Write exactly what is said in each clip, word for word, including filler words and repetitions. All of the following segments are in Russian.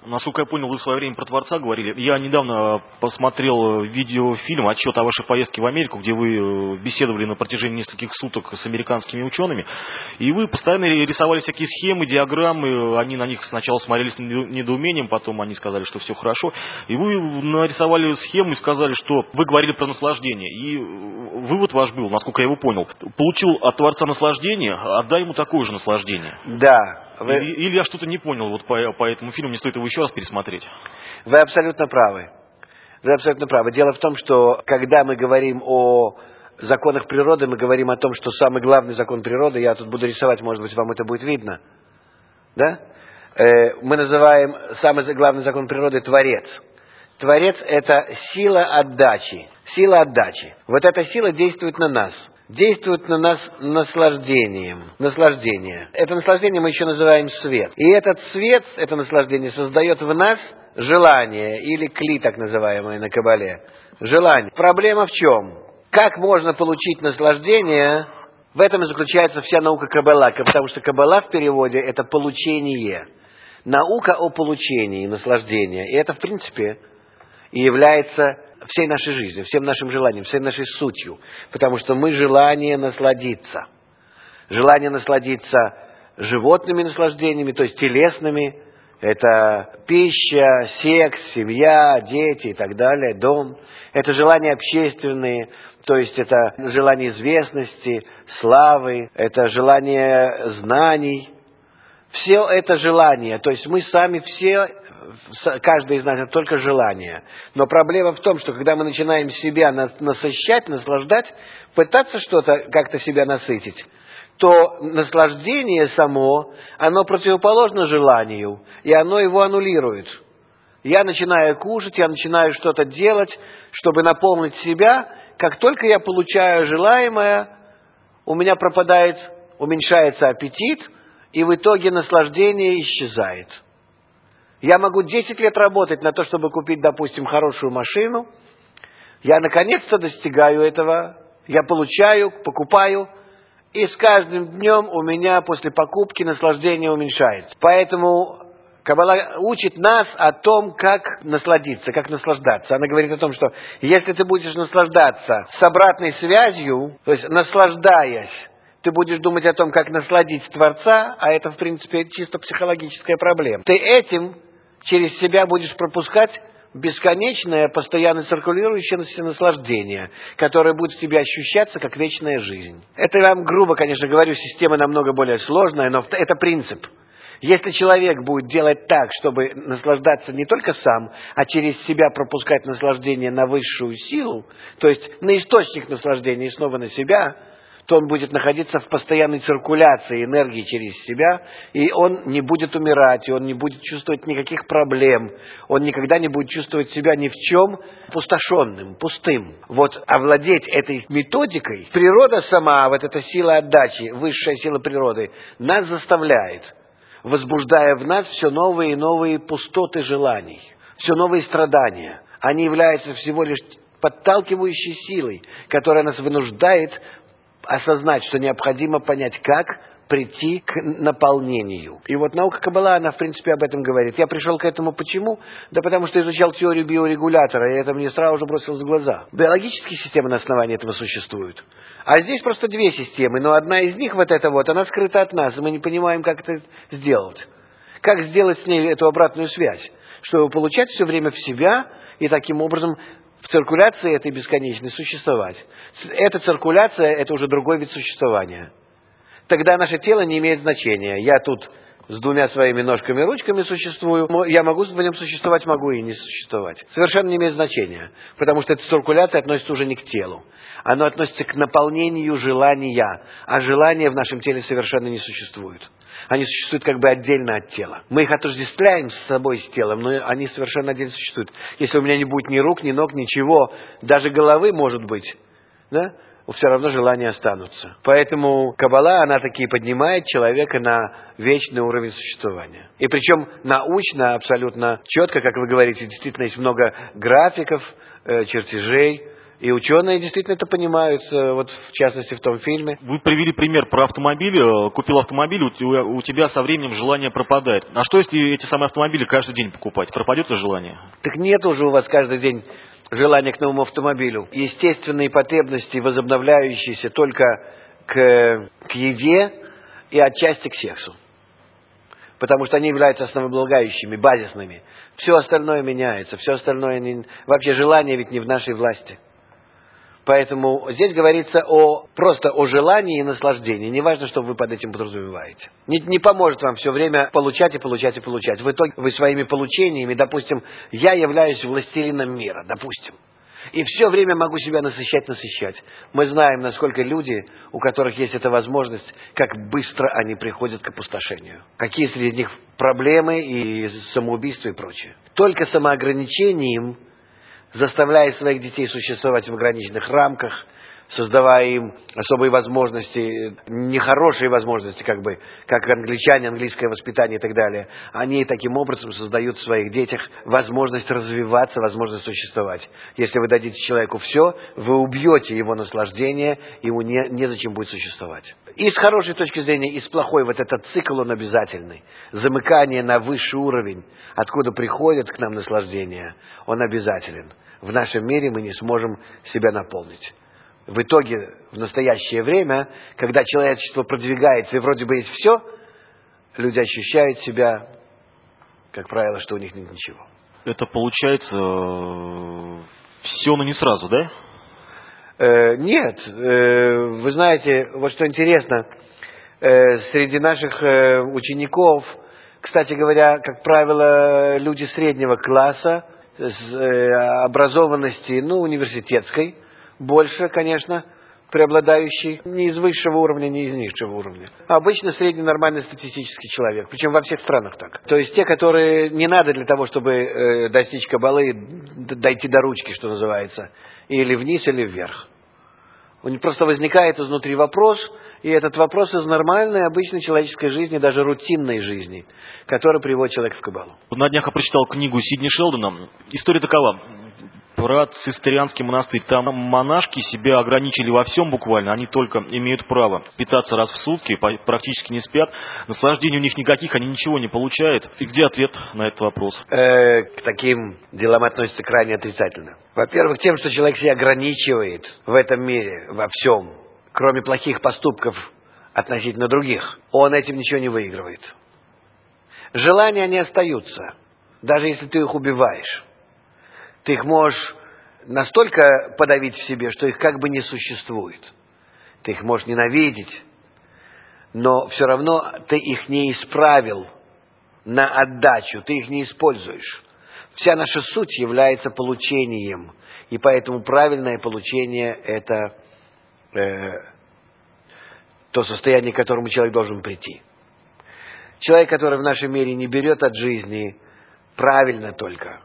Насколько я понял, вы в свое время про Творца говорили. Я недавно посмотрел видеофильм, отчет о вашей поездке в Америку, где вы беседовали на протяжении нескольких суток с американскими учеными. И вы постоянно рисовали всякие схемы, диаграммы. Они на них сначала смотрелись с недоумением, потом они сказали, что все хорошо. И вы нарисовали схему и сказали, что вы говорили про наслаждение. И вывод ваш был, насколько я его понял. Получил от Творца наслаждение, отдай ему такое же наслаждение. Да. Вы... Или, или я что-то не понял вот по, по этому фильму, мне стоит его еще раз пересмотреть. Вы абсолютно правы. Вы абсолютно правы. Дело в том, что когда мы говорим о законах природы, мы говорим о том, что самый главный закон природы, я тут буду рисовать, может быть, вам это будет видно, да? Э, мы называем самый главный закон природы Творец. Творец – это сила отдачи. Сила отдачи. Вот эта сила действует на нас. Действует на нас наслаждением. Наслаждение. Это наслаждение мы еще называем свет. И этот свет, это наслаждение, создает в нас желание, или кли, так называемое на кабале. Желание. Проблема в чем? Как можно получить наслаждение? В этом и заключается вся наука каббала, потому что каббала в переводе это получение. Наука о получении наслаждения. И это, в принципе, и является всей нашей жизнью, всем нашим желанием, всей нашей сутью. Потому что мы желание насладиться. Желание насладиться животными наслаждениями, то есть телесными. Это пища, секс, семья, дети и так далее, дом. Это желания общественные, то есть это желание известности, славы, это желание знаний. Все это желание, то есть мы сами все, каждый из нас, это только желание. Но проблема в том, что когда мы начинаем себя насыщать, наслаждать, пытаться что-то как-то себя насытить, то наслаждение само, оно противоположно желанию, и оно его аннулирует. Я начинаю кушать, я начинаю что-то делать, чтобы наполнить себя. Как только я получаю желаемое, у меня пропадает, уменьшается аппетит, и в итоге наслаждение исчезает. Я могу десять лет работать на то, чтобы купить, допустим, хорошую машину. Я наконец-то достигаю этого, я получаю, покупаю, и с каждым днем у меня после покупки наслаждение уменьшается. Поэтому каббала учит нас о том, как насладиться, как наслаждаться. Она говорит о том, что если ты будешь наслаждаться с обратной связью, то есть наслаждаясь, ты будешь думать о том, как насладить Творца, а это, в принципе, чисто психологическая проблема. Ты этим через себя будешь пропускать бесконечное, постоянно циркулирующее наслаждение, которое будет в тебе ощущаться как вечная жизнь. Это я вам грубо, конечно, говорю, система намного более сложная, но это принцип. Если человек будет делать так, чтобы наслаждаться не только сам, а через себя пропускать наслаждение на высшую силу, то есть на источник наслаждения и снова на себя, то он будет находиться в постоянной циркуляции энергии через себя, и он не будет умирать, и он не будет чувствовать никаких проблем, он никогда не будет чувствовать себя ни в чем пустошенным, пустым. Вот овладеть этой методикой, природа сама, вот эта сила отдачи, высшая сила природы, нас заставляет, возбуждая в нас все новые и новые пустоты желаний, все новые страдания. Они являются всего лишь подталкивающей силой, которая нас вынуждает осознать, что необходимо понять, как прийти к наполнению. И вот наука каббала, она в принципе об этом говорит. Я пришел к этому почему? Да потому что изучал теорию биорегулятора, и это мне сразу же бросилось в глаза. Биологические системы на основании этого существуют. А здесь просто две системы, но одна из них, вот эта вот, она скрыта от нас, и мы не понимаем, как это сделать. Как сделать с ней эту обратную связь, чтобы получать все время в себя и таким образом в циркуляции этой бесконечной существовать. Эта циркуляция – это уже другой вид существования. Тогда наше тело не имеет значения. Я тут с двумя своими ножками и ручками существую. Я могу в нем существовать, могу и не существовать. Совершенно не имеет значения. Потому что эта циркуляция относится уже не к телу. Она относится к наполнению желания. А желания в нашем теле совершенно не существуют. Они существуют как бы отдельно от тела. Мы их отождествляем с собой, с телом, но они совершенно отдельно существуют. Если у меня не будет ни рук, ни ног, ничего, даже головы, может быть, да, все равно желания останутся. Поэтому каббала, она таки поднимает человека на вечный уровень существования. И причем научно, абсолютно четко, как вы говорите, действительно есть много графиков, э, чертежей, И ученые действительно это понимают, вот в частности в том фильме. Вы привели пример про автомобили. Купил автомобиль, у тебя со временем желание пропадает. А что, если эти самые автомобили каждый день покупать? Пропадет ли желание? Так нет уже у вас каждый день желания к новому автомобилю. Естественные потребности, возобновляющиеся только к, к еде и отчасти к сексу. Потому что они являются основополагающими, базисными. Все остальное меняется, все остальное... Не... Вообще желание ведь не в нашей власти. Поэтому здесь говорится о, просто о желании и наслаждении. Неважно, что вы под этим подразумеваете. Не, не поможет вам все время получать и получать и получать. В итоге вы своими получениями, допустим, я являюсь властелином мира, допустим. И все время могу себя насыщать, насыщать. Мы знаем, насколько люди, у которых есть эта возможность, как быстро они приходят к опустошению. Какие среди них проблемы и самоубийства и прочее. Только самоограничением, заставляя своих детей существовать в ограниченных рамках, создавая им особые возможности, нехорошие возможности, как бы, как англичане, английское воспитание и так далее, они таким образом создают в своих детях возможность развиваться, возможность существовать. Если вы дадите человеку все, вы убьете его наслаждение, ему не, незачем будет существовать. И с хорошей точки зрения, и с плохой, вот этот цикл, он обязательный. Замыкание на высший уровень, откуда приходит к нам наслаждение, он обязателен. В нашем мире мы не сможем себя наполнить. В итоге, в настоящее время, когда человечество продвигается и вроде бы есть все, люди ощущают себя, как правило, что у них нет ничего. Это получается все, но не сразу, да? Э, нет. Э, вы знаете, вот что интересно, э, среди наших э, учеников, кстати говоря, как правило, люди среднего класса, с э, образованности, ну, университетской, больше, конечно, преобладающий не из высшего уровня, не из низшего уровня. Обычно средний нормальный статистический человек. Причем во всех странах так. То есть те, которые не надо для того, чтобы э, достичь кабалы, дойти до ручки, что называется. Или вниз, или вверх. У них просто возникает изнутри вопрос, и этот вопрос из нормальной, обычной человеческой жизни, даже рутинной жизни, который приводит человека в кабалу. На днях я прочитал книгу Сидни Шелдона. История такова. Про цистерианский монастырь. Там монашки себя ограничили во всем буквально. Они только имеют право питаться раз в сутки, практически не спят. Наслаждений у них никаких, они ничего не получают. И где ответ на этот вопрос? Э, к таким делам относятся крайне отрицательно. Во-первых, тем, что человек себя ограничивает в этом мире, во всем, кроме плохих поступков относительно других, он этим ничего не выигрывает. Желания не остаются, даже если ты их убиваешь. Ты их можешь настолько подавить в себе, что их как бы не существует. Ты их можешь ненавидеть, но все равно ты их не исправил на отдачу, ты их не используешь. Вся наша суть является получением, и поэтому правильное получение – это э, то состояние, к которому человек должен прийти. Человек, который в нашем мире не берет от жизни правильно только,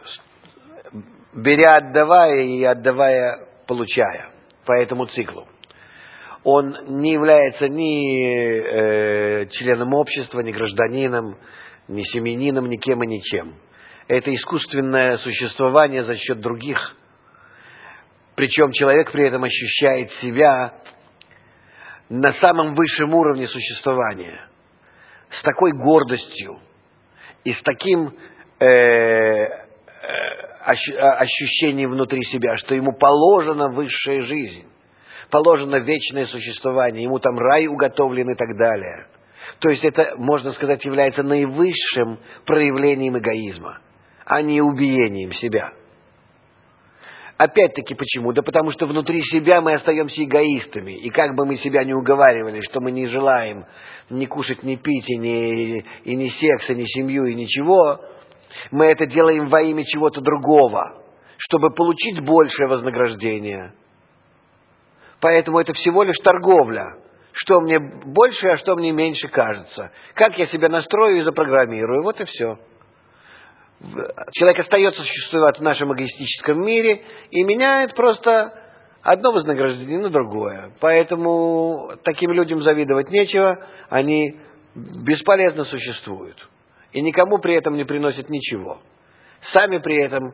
беря, отдавая и отдавая, получая, по этому циклу. Он не является ни э, членом общества, ни гражданином, ни семьянином, ни кем и ничем. Это искусственное существование за счет других. Причем человек при этом ощущает себя на самом высшем уровне существования. С такой гордостью и с таким... Э, ощущение внутри себя, что ему положена высшая жизнь, положено вечное существование, ему там рай уготовлен и так далее. То есть это, можно сказать, является наивысшим проявлением эгоизма, а не убиением себя. Опять-таки почему? Да потому что внутри себя мы остаемся эгоистами, и как бы мы себя не уговаривали, что мы не желаем ни кушать, ни пить, и ни, и ни секса, ни семью, и ничего, мы это делаем во имя чего-то другого, чтобы получить большее вознаграждение. Поэтому это всего лишь торговля. Что мне больше, а что мне меньше кажется. Как я себя настрою и запрограммирую. Вот и все. Человек остается существовать в нашем эгоистическом мире и меняет просто одно вознаграждение на другое. Поэтому таким людям завидовать нечего. Они бесполезно существуют. И никому при этом не приносят ничего. Сами при этом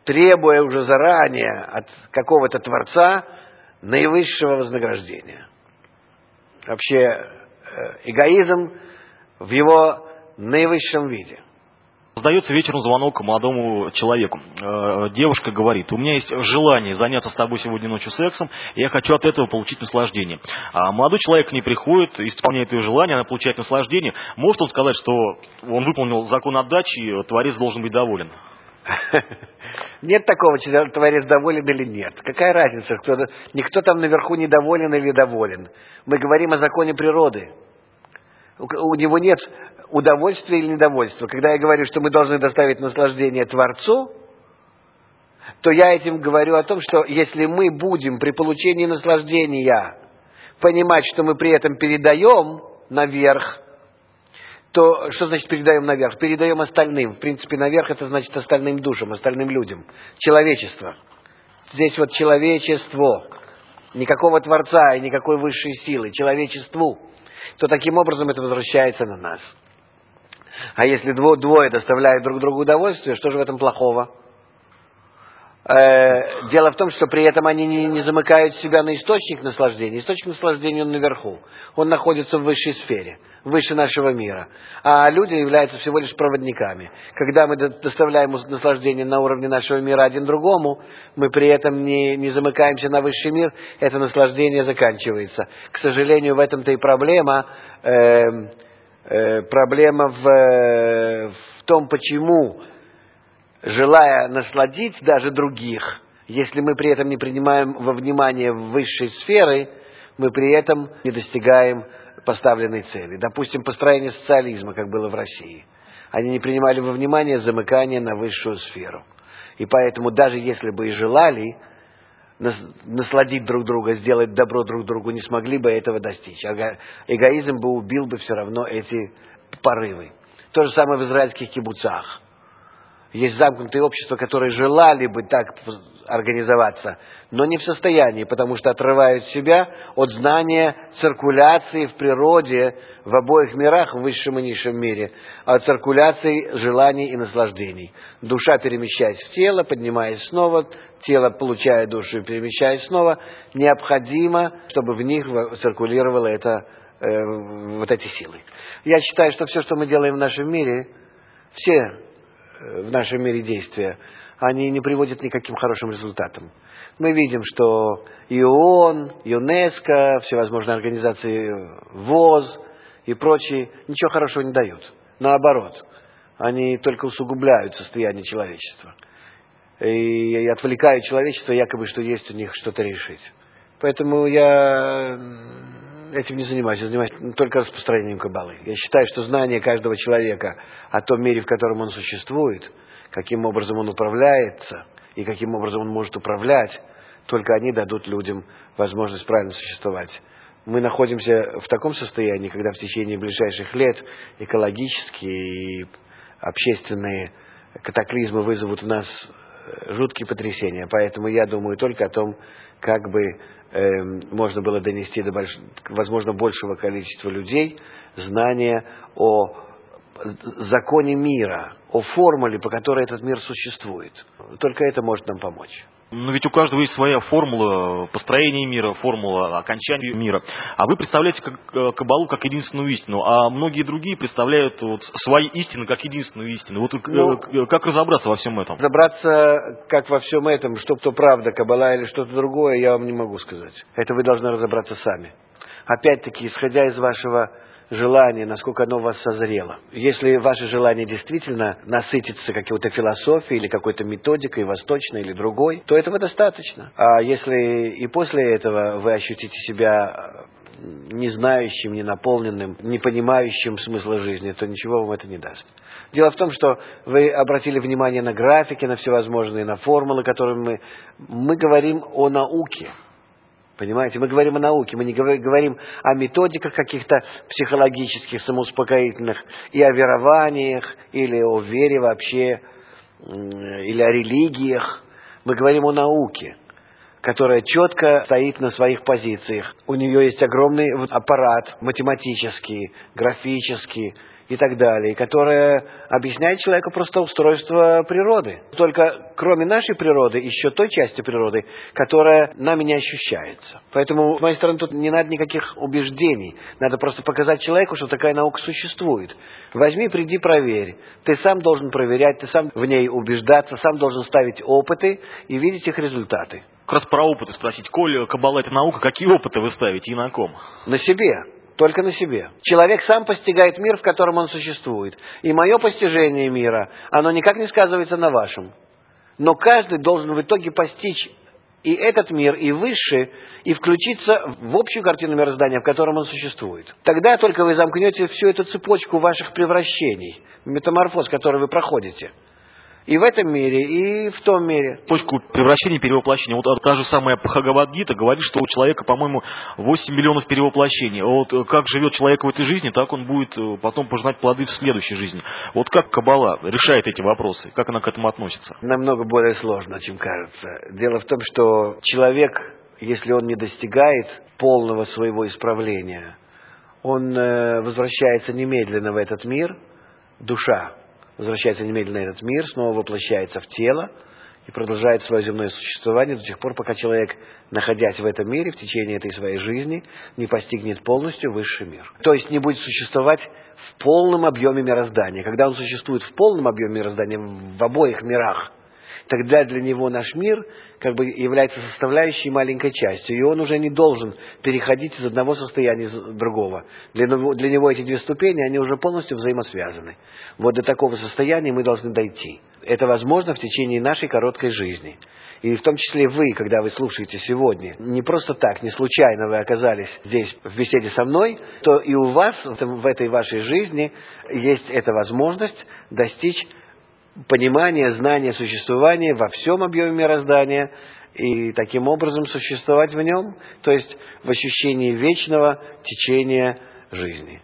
требуя уже заранее от какого-то Творца наивысшего вознаграждения. Вообще, эгоизм в его наивысшем виде. Сдается вечером звонок молодому человеку. Девушка говорит: у меня есть желание заняться с тобой сегодня ночью сексом, и я хочу от этого получить наслаждение. А молодой человек к ней приходит, исполняет ее желание, она получает наслаждение. Может он сказать, что он выполнил закон отдачи, и Творец должен быть доволен? Нет такого, Творец доволен или нет. Какая разница, кто, никто там наверху недоволен или доволен. Мы говорим о законе природы. У него нет удовольствия или недовольства. Когда я говорю, что мы должны доставить наслаждение Творцу, то я этим говорю о том, что если мы будем при получении наслаждения понимать, что мы при этом передаем наверх, то что значит передаем наверх? Передаем остальным. В принципе, наверх это значит остальным душам, остальным людям. Человечество. Здесь вот человечество. Никакого Творца и никакой высшей силы. Человечеству. То таким образом это возвращается на нас. А если двое доставляют друг другу удовольствие, что же в этом плохого? Э, дело в том, что при этом они не, не замыкают себя на источник наслаждения. Источник наслаждения он наверху. Он находится в высшей сфере, выше нашего мира. А люди являются всего лишь проводниками. Когда мы доставляем наслаждение на уровне нашего мира один другому, мы при этом не, не замыкаемся на высший мир, это наслаждение заканчивается. К сожалению, в этом-то и проблема. Э, э, проблема в, э, в том, почему, желая насладить даже других, если мы при этом не принимаем во внимание высшей сферы, мы при этом не достигаем поставленной цели. Допустим, построение социализма, как было в России. Они не принимали во внимание замыкание на высшую сферу. И поэтому даже если бы и желали насладить друг друга, сделать добро друг другу, не смогли бы этого достичь. Эгоизм бы убил бы все равно эти порывы. То же самое в израильских кибуцах. Есть замкнутые общества, которые желали бы так организоваться, но не в состоянии, потому что отрывают себя от знания циркуляции в природе в обоих мирах, в высшем и низшем мире, от циркуляции желаний и наслаждений. Душа, перемещаясь в тело, поднимаясь снова, тело, получая душу и перемещаясь снова, необходимо, чтобы в них циркулировало это, э, вот эти силы. Я считаю, что все, что мы делаем в нашем мире, все в нашем мире действия, они не приводят ни к каким хорошим результатам. Мы видим, что и ООН, ЮНЕСКО, всевозможные организации ВОЗ и прочие ничего хорошего не дают. Наоборот, они только усугубляют состояние человечества. И отвлекают человечество, якобы, что есть у них что-то решить. Поэтому я этим не занимаюсь, я занимаюсь только распространением каббалы. Я считаю, что знание каждого человека о том мире, в котором он существует, каким образом он управляется и каким образом он может управлять, только они дадут людям возможность правильно существовать. Мы находимся в таком состоянии, когда в течение ближайших лет экологические и общественные катаклизмы вызовут в нас жуткие потрясения. Поэтому я думаю только о том, как бы э, можно было донести до больш... возможно большего количества людей знания о законе мира, о формуле, по которой этот мир существует. Только это может нам помочь. Но ведь у каждого есть своя формула построения мира, формула окончания мира. А вы представляете каббалу как единственную истину, а многие другие представляют вот свои истины как единственную истину. Вот ну, как разобраться во всем этом? Разобраться как во всем этом, что то правда, каббала или что-то другое, я вам не могу сказать. Это вы должны разобраться сами. Опять-таки, исходя из вашего желание, насколько оно у вас созрело. Если ваше желание действительно насытиться какой-то философией или какой-то методикой, восточной или другой, то этого достаточно. А если и после этого вы ощутите себя не знающим, не наполненным, не понимающим смысла жизни, то ничего вам это не даст. Дело в том, что вы обратили внимание на графики, на всевозможные, на формулы, которыми мы... Мы говорим о науке. Понимаете, мы говорим о науке, мы не говорим о методиках каких-то психологических, самоуспокоительных, и о верованиях, или о вере вообще, или о религиях. Мы говорим о науке, которая четко стоит на своих позициях. У нее есть огромный аппарат математический, графический и так далее, которая объясняет человеку просто устройство природы. Только кроме нашей природы, еще той части природы, которая нами не ощущается. Поэтому, с моей стороны, тут не надо никаких убеждений. Надо просто показать человеку, что такая наука существует. Возьми, приди, проверь. Ты сам должен проверять, ты сам в ней убеждаться, сам должен ставить опыты и видеть их результаты. Как раз про опыты спросить. Коль Каббала — это наука, какие опыты вы ставите и на ком? На себе. Только на себе. Человек сам постигает мир, в котором он существует. И мое постижение мира, оно никак не сказывается на вашем. Но каждый должен в итоге постичь и этот мир, и высший, и включиться в общую картину мироздания, в котором он существует. Тогда только вы замкнете всю эту цепочку ваших превращений, метаморфоз, который вы проходите. И в этом мире, и в том мире. Точку превращения, перевоплощения. Вот та же самая Бхагавад-гита говорит, что у человека, по-моему, восемь миллионов перевоплощений. Вот как живет человек в этой жизни, так он будет потом пожинать плоды в следующей жизни. Вот как Каббала решает эти вопросы? Как она к этому относится? Намного более сложно, чем кажется. Дело в том, что человек, если он не достигает полного своего исправления, он возвращается немедленно в этот мир, душа возвращается немедленно в этот мир, снова воплощается в тело и продолжает свое земное существование до тех пор, пока человек, находясь в этом мире, в течение этой своей жизни, не постигнет полностью высший мир. То есть не будет существовать в полном объеме мироздания. Когда он существует в полном объеме мироздания, в обоих мирах, тогда для него наш мир как бы является составляющей маленькой частью, и он уже не должен переходить из одного состояния в другого. Для него, для него эти две ступени, они уже полностью взаимосвязаны. Вот до такого состояния мы должны дойти. Это возможно в течение нашей короткой жизни. И в том числе вы, когда вы слушаете сегодня, не просто так, не случайно вы оказались здесь в беседе со мной, то и у вас в этой вашей жизни есть эта возможность достичь понимание, знание существования во всем объеме мироздания и таким образом существовать в нем, то есть в ощущении вечного течения жизни.